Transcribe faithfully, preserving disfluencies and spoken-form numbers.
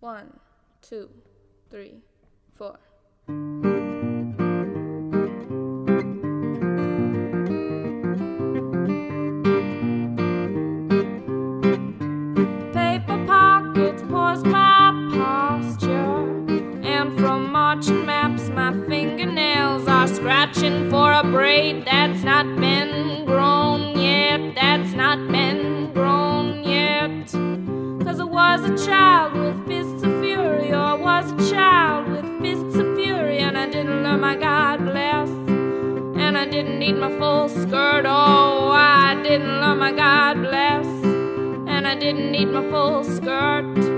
One, two, three, four. Paper pockets poised my posture, and from marching maps my fingernails are scratching for a braid that's not been grown yet, that's not been grown yet. Cause I was a child with fists of fury, or I was a child with fists of fury, and I didn't learn my God bless, and I didn't need my full skirt. Oh, I didn't learn my God bless, and I didn't need my full skirt.